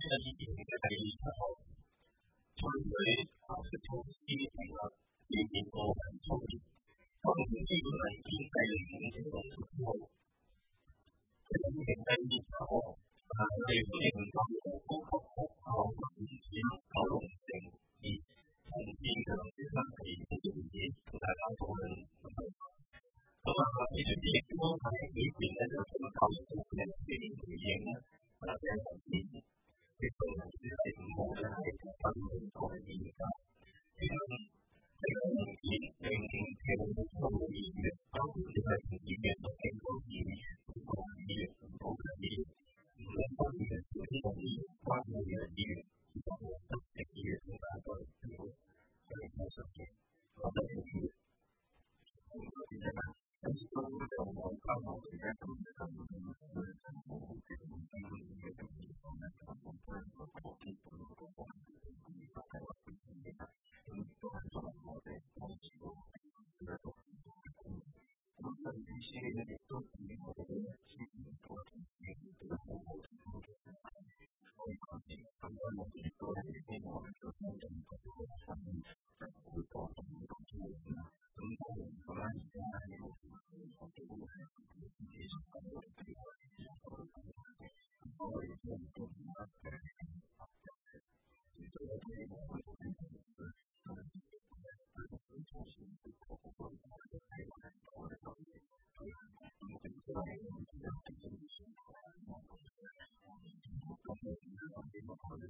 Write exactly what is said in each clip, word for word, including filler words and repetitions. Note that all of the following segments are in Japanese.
的一点在里头，所以啊是从第一点呢，里面都很重要。当你这个人已经在里面这种时候，这个点在里头，啊，有些人说我不好好或者是搞懂性，你从第一个地方可以自己跟大家讨论。咁啊，其實亦都係裏邊咧就咁構成嘅啲回應咧，或者係啲亦都係係唔好咧係分唔同嘅意見。其實呢個意見並並唔同意嘅，包括呢個意見同經過意見、唔同意見、唔同嘅意見、唔同方面嘅唔同意見、關於嘅意見，唔同特定意見同大家都係冇實嘅，我哋係知嘅。但是说这种我刚好是在中国上面是我们这种经济的东西，我们看我们和国际的这个关系，大概我们现在嗯都很重要的东西，这个都很重要。我们一些那个都是我们的基本多种的这个服务的这个所以关系，很多人去做的这个我们说的这个这个上面在服务多种的东西呢。咁我哋咁樣而家係有我哋都係自己所講嘅地方，我哋都唔懂得嘅，所以我哋我哋都係咁樣，咁我哋都重新去做好我哋嘅計劃，我哋都係咁樣，咁我哋都係咁樣去做嘅，我哋咁樣去做嘅，我哋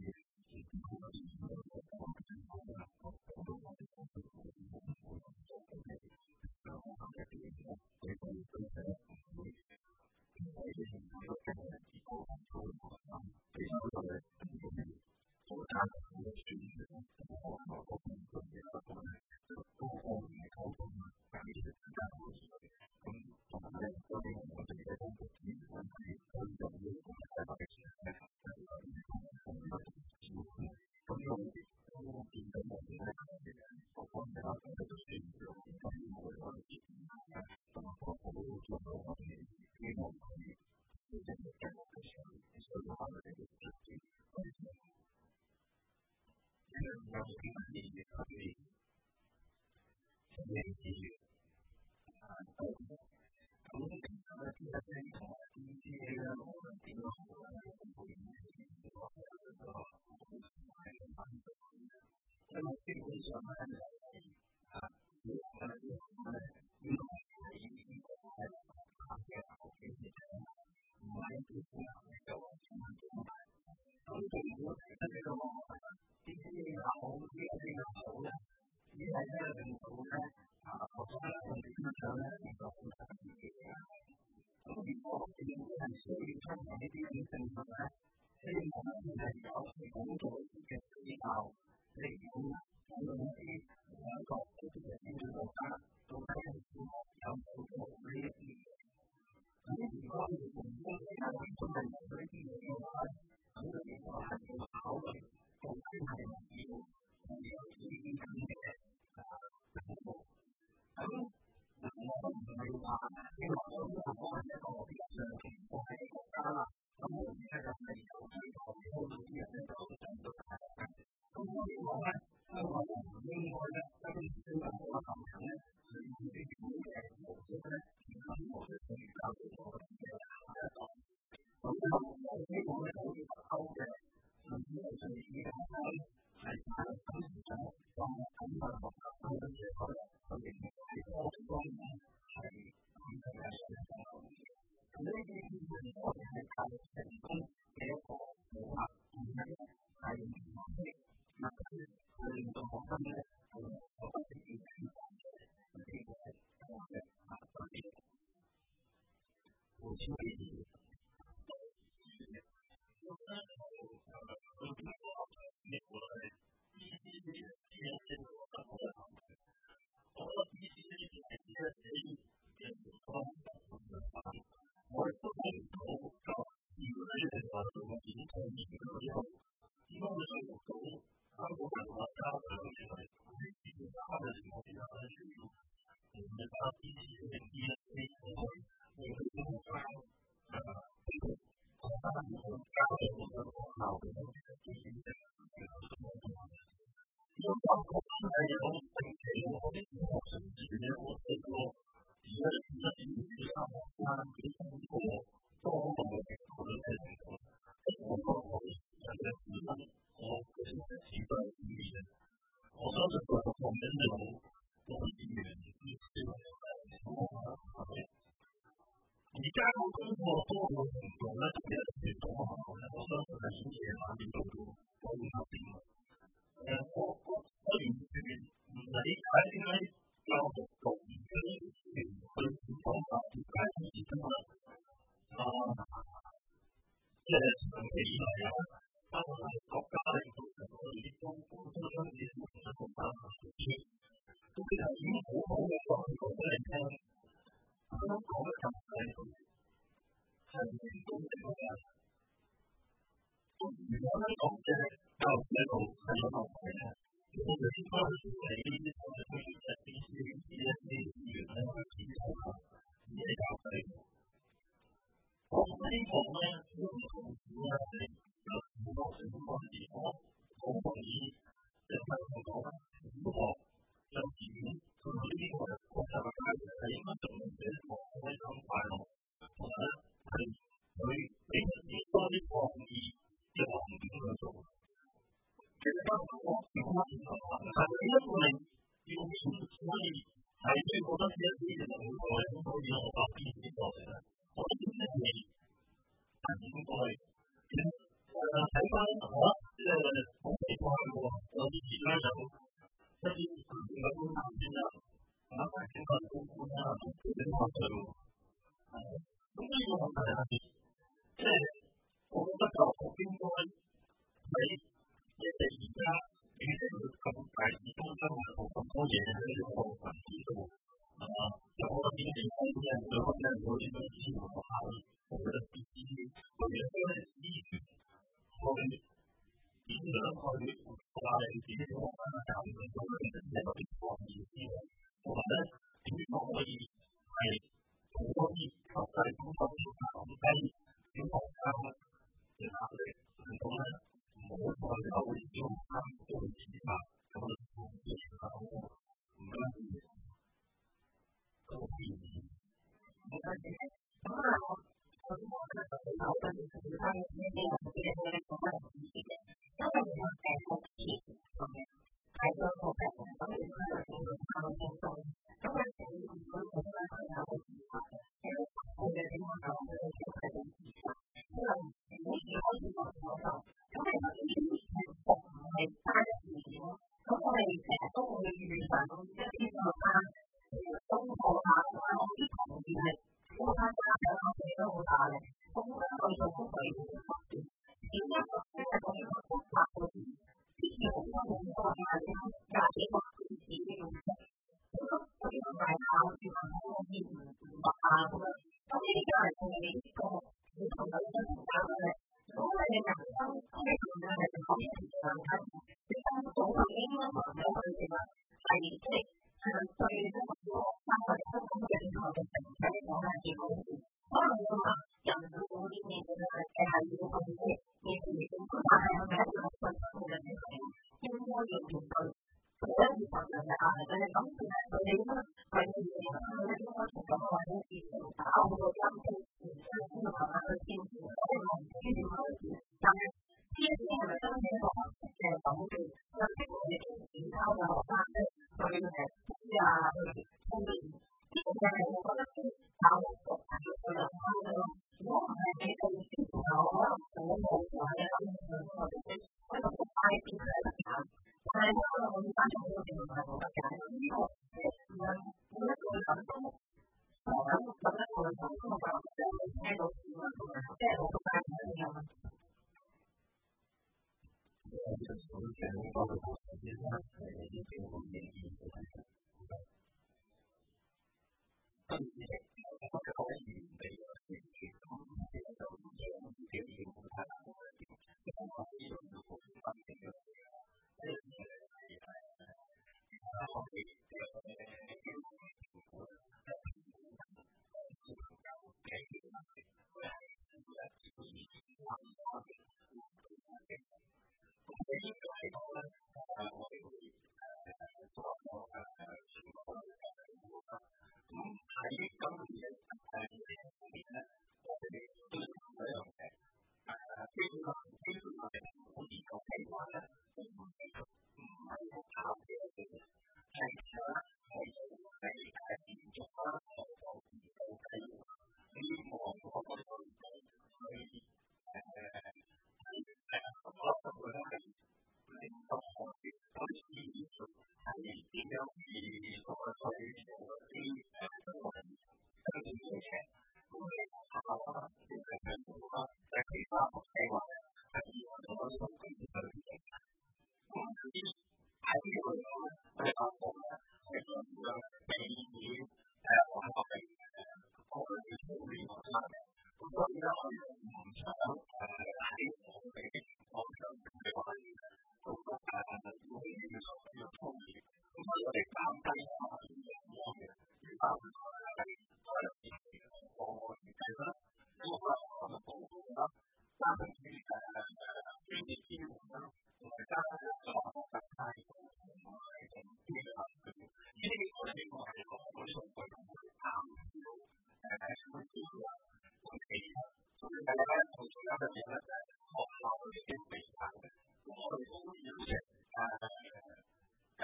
話係我哋可以從經濟去理解。咁有啲喺呢個嚟講咧，我哋發覺咧係盡量避免誒話我哋誒過去嘅操練學生嘅。咁所以咧，我哋唔想誒喺我哋嘅情況上嘅話咧，咁誒會要受呢個操練。咁所以我哋減低咗陽光嘅，而包括係可能啲個預計啦，咁可能我哋報告啦，加上啲誒專業支援啦，同埋加上咗學習態度同埋同啲嘅合作，呢啲我哋希望係攞嗰啲數據同佢減少誒會少啦，同其他所以大家咧同最後一樣咧就係學校嗰啲嘅備考嘅，咁我哋都邀請誒誒。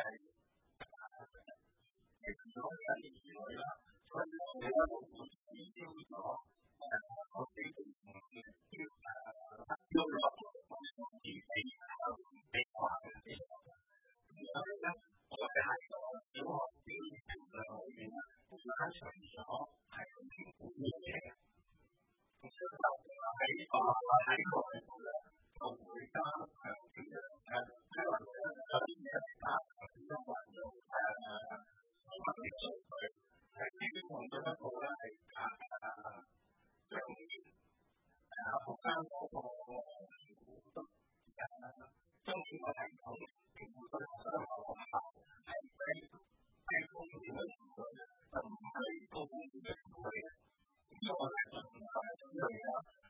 其實我哋一年以來啦，所以我哋咧都會指標咗誒我哋嘅標誒標咗我哋自己考備考嘅時候，咁所以咧我哋喺個小學表現評量裏邊咧，都加強咗係評估嘅嘢，咁所以就喺個喺內部咧就會加強啲嘅誒，即係話咧有啲嘢係加強啲嘅運用誒。我哋嘅數據係基本上做一個咧係誒將誒學生嗰個評估得誒將呢個系統評估得學生嘅學校係低低風險嘅程度，就唔係高風險嘅程度嘅。咁所以我哋盡量盡量啦，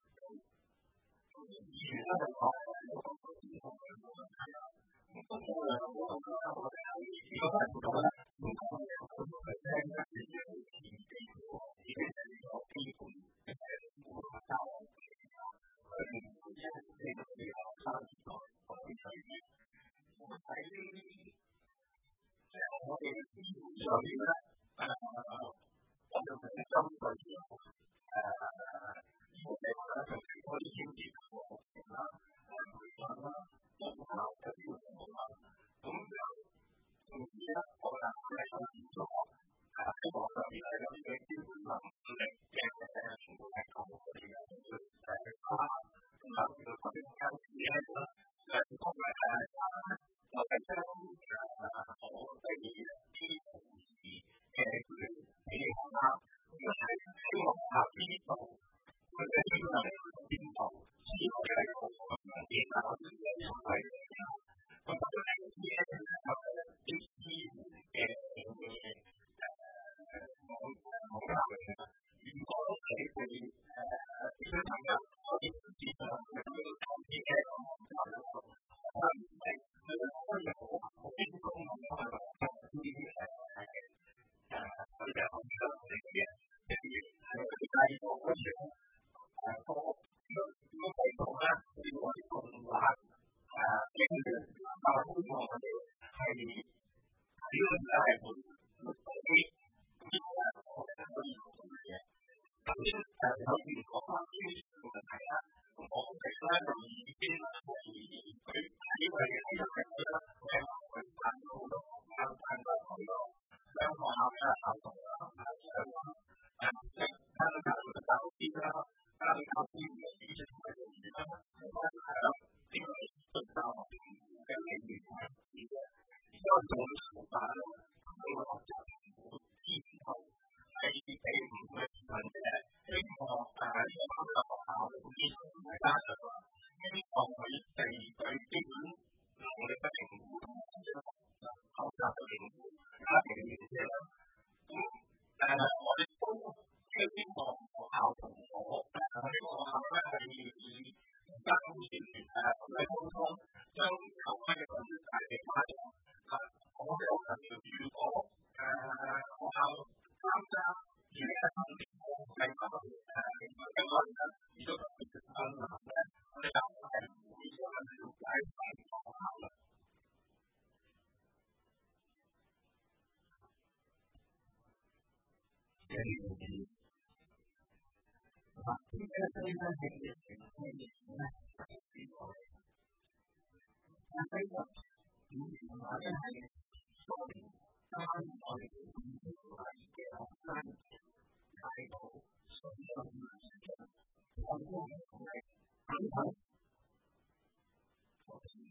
議員咧就講呢個高風險同埋冇問題啦。咁我哋我哋喺呢個程度咧。咁我哋好多嘅聽一啲嘅自己自己係呢個基本嘅顧客交往技巧，佢哋唔會因為呢個嘅學生而改改變嘅。咁喺呢啲誒我哋嘅資源上邊咧，誒我哋係針對住誒我哋咧就係嗰啲專業嘅課程啦、誒培訓啦、學校嘅呢個服務啦，咁就。總之咧，我哋係有咗誒喺網上面係有啲嘅基本能力嘅誒，全部係靠我哋嘅誒誒啊，咁啊，呢個我哋有時咧誒，當然係誒，我哋將誒我哋啲同事嘅佢俾你學啦，咁係希望學校呢度佢嘅基本能力去到邊度，所以我哋係好強調啊，我哋嘅係嘅。咁我哋呢啲咧就啲資源嘅嘅誒網網站嘅，如果你哋誒啲小朋友可以直接上去呢個投資嘅網站嗰度，可能唔係佢哋可以好好輕鬆咁去學習呢啲誒誒佢哋學習嘅嘢，譬如係佢哋計數嗰時誒個個個計數咧，如果係咁難誒經驗。但係希望我哋係喺呢個時代係會會多啲呢個我哋可以做嘅嘢。咁呢誒有如果關於呢個問題啦，咁我哋咧就已經係佢喺呢個嘅呢個嘅咧，我哋會揀到好多啱揀到好多雙學校嘅校董啦，誒誒即係加上教育嘅教師啦，加上教師嘅知識同埋人員啦，咁係啦，呢個係最教學嘅理念係啲嘅，而家我哋做嘅手法咧，呢個學習我之後係俾唔同嘅市民嘅希望誒呢個包括學校嘅基礎同埋家長啦，希望佢哋對基本能力嘅評估同埋學習嘅評估加強嘅嘢啦。咁誒我哋都即係希望學校同我誒呢個學校咧係以家長團誒同佢溝通。將有關嘅信息帶俾家長，啊，我哋好強調，如果誒學校參加而家分別係包括誒嘅話咧，如果特別嘅困難咧，我哋就係唔會想了解翻學校啦。嘅呢個嘅啊，點解呢個係嘅情況咧？係呢個。但係呢個語言嘅話咧係當年當我哋嘅語言係嘅學生睇到信心嘅時候，我哋都係等等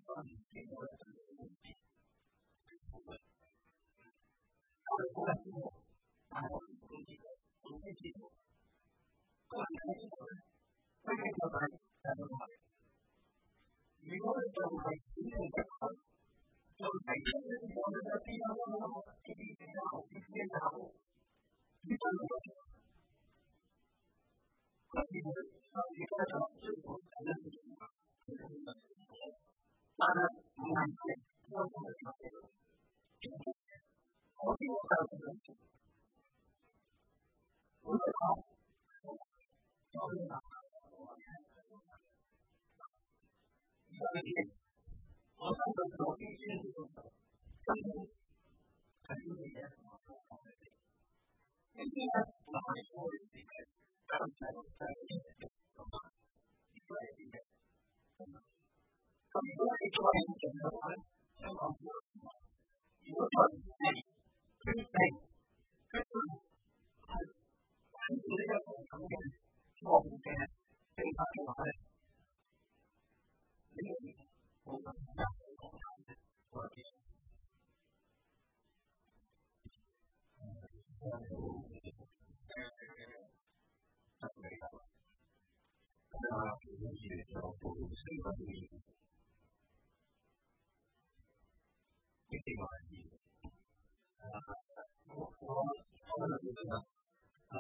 当你经过了这个问题，不会，他会过来之后，然后不记得，不会记住，过来开始过来，开始过来，再过来。如果就係只係一個，就係一個我哋嘅邊個呢啲比較啲嘢就呢個呢個，佢哋佢哋嗰種最普遍嘅事情啊，但係唔係嘅，我哋係乜嘢？我哋我係點樣？我哋講，我哋講。所以，我相信我必須要跟住係呢啲嘢同我講嘅。呢啲咧就係我哋自己跟住就係呢啲嘅咁啊，呢個係啲嘅。咁如果你再唔做嘅話咧，香港唔會點啊？如果再唔係決定決定係跟住呢一個咁嘅錯誤嘅政策嘅話咧。呢個我覺得係好難嘅，我覺得。誒，得未啊？咁啊，其實就報書嗰啲，呢啲話題，誒，我我我覺得點啊？誒，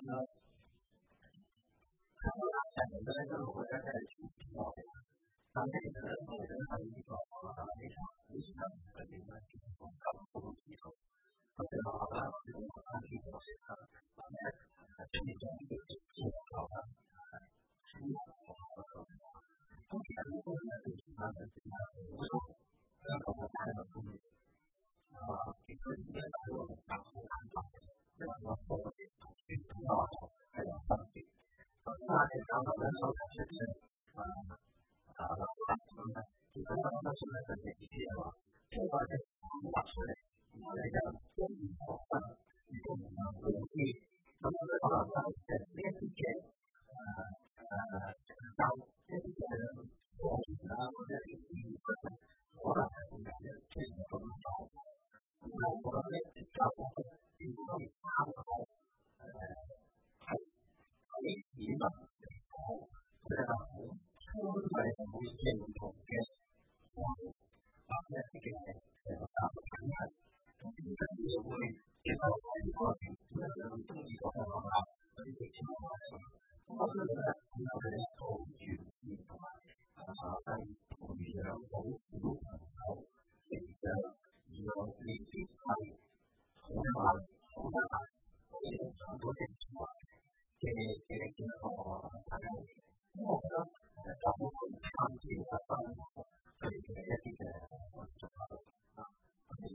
咁啊，成日咧都覺得係全部內。但係其實咧，我哋喺呢個啊呢場呢場嘅點樣情況咁都知道，咁就話啦，呢個啊呢個時刻，或者係出現咗呢個結構啦，係呢個咁其實呢個係對其他嘅其他嘅好多香港嘅大陸嘅啊，其實而家大陸嘅大陸嘅大陸嘅，因為我個人同傳統大學係有分別，咁但係大陸嘅收入出現啊。啊，咁咧，其實我覺得算係一件事嘅話，即係話咧，畫出嚟，然後咧就將唔學生，如果唔能夠知，咁我哋可能就誒呢一啲嘅誒誒教一啲嘅課程啦，或者係啲課程，可能係會有一出現咁樣狀況。咁我覺得咧，教學如果可以參考誒係喺語文嚟講，佢哋係好。都係好認同嘅，我或者一啲嘅誒答案係，咁點解會會其實我哋個人都係好中意嗰個學校嗰啲嘅情況嘅，咁我覺得咧，咁我哋一個完善同埋啊係培養好小朋友成長，而我呢啲係好難好難好似好多嘅嘅嘅嘅一個大家。咁我覺得誒就好去參照翻佢哋嘅一啲嘅運作啊，咁樣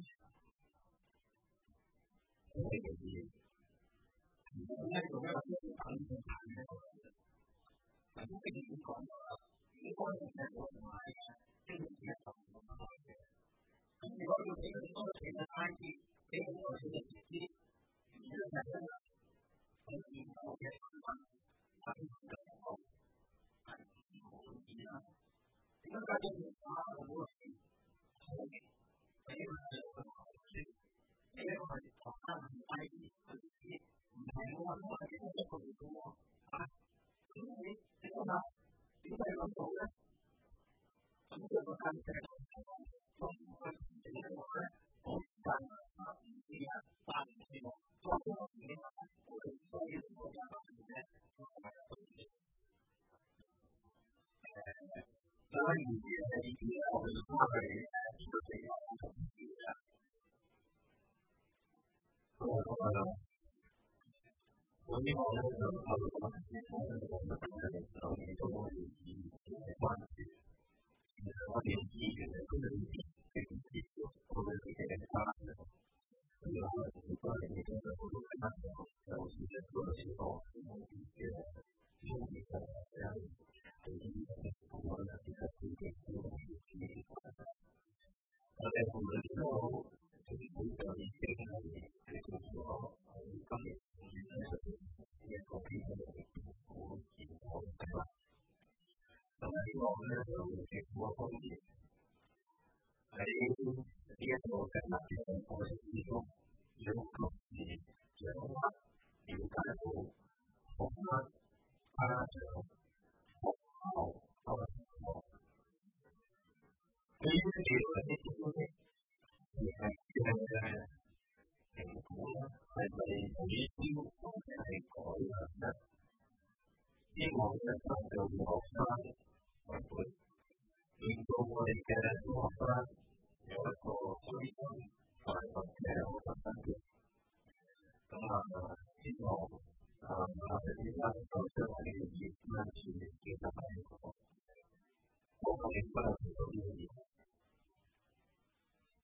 咁呢件事，咁呢個咧我都要等佢睇嘅。咁呢件事講咗啦，呢個咧我唔係嘅，呢件事係咁樣嘅。咁如果要俾佢多錢嘅 I T， 俾佢多錢嘅設施，呢個係真係可以有嘅產品，係咁好。點解家長要花咁多錢？好嘅，第一個係我嘅學書，第一個係學生唔低啲佢自己，唔係我話我係幾多一個月嘅喎，啊，咁你你諗下點解諗到咧？咁就個間嘅都唔會自己話咧，我唔得啊，唔知啊，但唔知喎，當我自己話我哋需要嗰間學校咧，我係咪都知？所以呢啲我哋都係誒都係有同意嘅。我覺得我希望咧就我哋講嘅我哋講嘅係我哋都可以嘅關注，其實我哋資源咧都係啲嘅資源，我哋嘅差嘅。咁樣我哋都係呢個好多嘅問題，有時咧都係好多嘅嘅嘅嘅。我哋我哋其實自己都係自己嘅，我哋我哋都自己都有啲嘅係係做咗喺今年年咧一個比較好健康嘅計劃。咁呢個咧就政府方面， 喺呢一個嘅特別嘅過程之中，要及時掌握、了解到學生、家長、學校嗰個情況。對於呢幾類嘅知識，而係嘅評估咧，係咪取消或者係改良咧？希望咧能夠以學生為本，令到我哋嘅中學生有一個開心快樂嘅學習生活。咁啊，希望啊我哋依家能夠將我哋嘅熱愛傳承到下一代。我今日不能做到呢樣嘢。